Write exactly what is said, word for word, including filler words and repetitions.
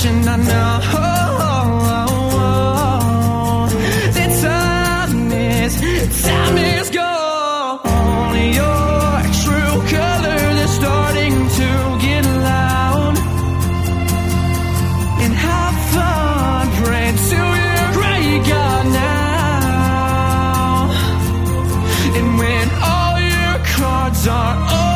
and I know that time is, time is gone. Your true colors are starting to get loud. And have fun, pray to your great God now. And when all your cards are over,